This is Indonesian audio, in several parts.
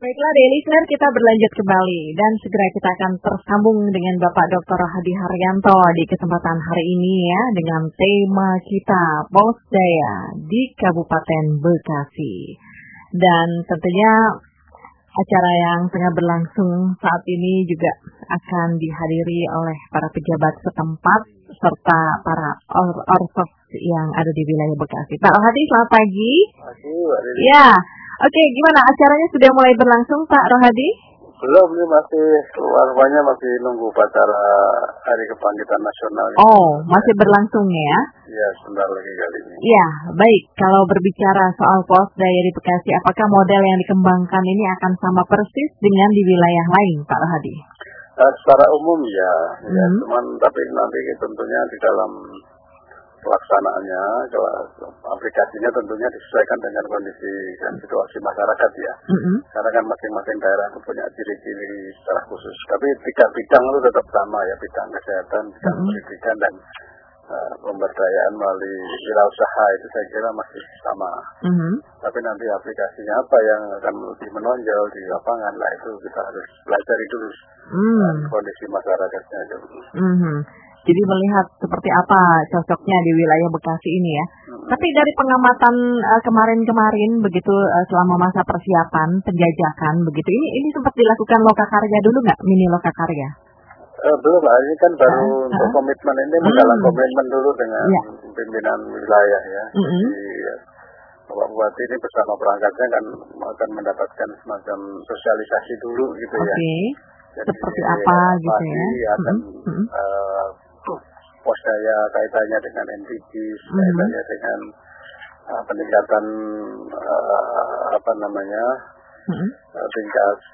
Baiklah, daily listener, kita berlanjut kembali dan segera kita akan tersambung dengan Bapak Dr. Hadi Haryanto di kesempatan hari ini ya dengan tema kita Posdaya di Kabupaten Bekasi. Dan tentunya acara yang tengah berlangsung saat ini juga akan dihadiri oleh para pejabat setempat serta para orsos yang ada di wilayah Bekasi. Pak Rohadi, selamat pagi. Pagi, Mbak Didi. Ya. Oke, gimana acaranya sudah mulai berlangsung Pak Rohadi? Belum, ini masih warnanya masih nunggu upacara Hari Kebangkitan Nasional. Oh, masih berlangsung ya? Iya, sebentar lagi kali ini. Ya, baik. Kalau berbicara soal Posdaya di Bekasi, apakah model yang dikembangkan ini akan sama persis dengan di wilayah lain, Pak Rohadi? Secara umum ya, cuman tapi nanti tentunya di dalam pelaksanaannya, aplikasinya tentunya disesuaikan dengan kondisi dan situasi masyarakat ya. Karena kan masing-masing daerah itu punya ciri-ciri secara khusus. Tapi 3 bidang itu tetap sama ya, bidang kesehatan, bidang pendidikan dan pemberdayaan melalui wirausaha itu saya kira masih sama. Tapi nanti aplikasinya apa yang akan lebih menonjol di lapangan lah itu kita harus belajar dulu kondisi masyarakatnya dulu. Jadi melihat seperti apa cocoknya di wilayah Bekasi ini ya. Tapi dari pengamatan kemarin-kemarin begitu selama masa persiapan penjajakan begitu ini sempat dilakukan lokakarya dulu nggak, mini lokakarya? Belum lah, ini kan baru untuk komitmen ini menggalang komitmen dulu dengan pimpinan wilayah ya. Bapak Bupati ini bersama perangkatnya kan akan mendapatkan semacam sosialisasi dulu gitu ya. Jadi, seperti apa gitu ya? Akan Posdaya kaitannya dengan NPDs, kaitannya dengan peningkatan tingkat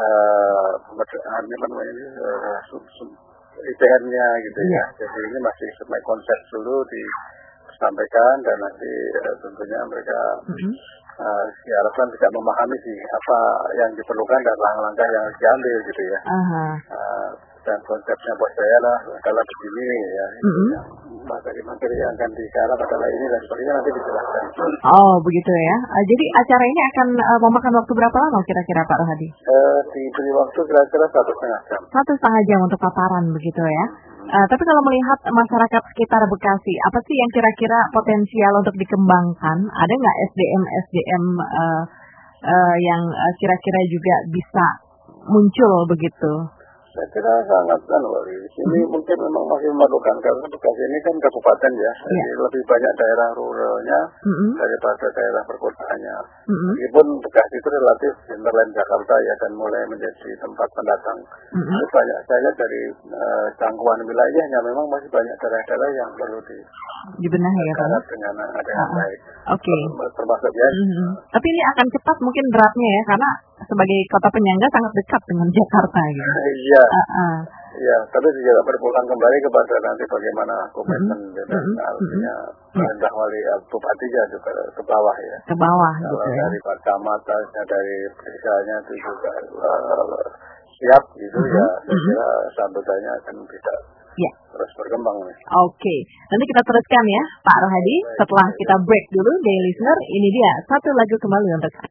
IPN-nya gitu ya. Jadi ini masih sebagai konsep dulu disampaikan dan nanti tentunya mereka diharapkan bisa memahami sih apa yang diperlukan dan langkah-langkah yang harus diambil gitu ya. Dan konsepnya Posdaya lah adalah begini ya, materi-materi yang akan digarap adalah ini dan sebagainya nanti dijelaskan. Oh begitu ya. Jadi acara ini akan memakan waktu berapa lama kira-kira Pak Rohadi? Diberi waktu kira-kira 1,5 jam. 1,5 jam untuk paparan begitu ya. Tapi kalau melihat masyarakat sekitar Bekasi, apa sih yang kira-kira potensial untuk dikembangkan? Ada nggak SDM yang kira-kira juga bisa muncul begitu? Saya kira sangat di sini mungkin memang masih memerlukan karena Bekasi ini kan kabupaten ya, jadi lebih banyak daerah ruralnya daripada daerah perkotaannya. Meskipun Bekasi itu relatif hinterland Jakarta ya dan mulai menjadi tempat pendatang. Itu banyak saya lihat dari jangkauan wilayahnya memang masih banyak daerah-daerah yang perlu dibenahi ya Pak. Dengan ada yang baik. Termasuk ya. Tapi ini akan cepat mungkin beratnya ya karena sebagai kota penyangga sangat dekat dengan Jakarta gitu. Iya. Iya, tapi juga berpulang kembali kepada nanti bagaimana komitmen dan artinya perintah wali bupatinya juga ke bawah ya. Ke bawah kalau gitu ya. dari Pak Camatnya, dari desanya itu juga siap gitu ya. Saya kira sambutannya akan bisa terus berkembang. Oke, nanti kita teruskan ya Pak Rohadi setelah kita break dulu daily listener. Ini dia satu lagu kembali untuk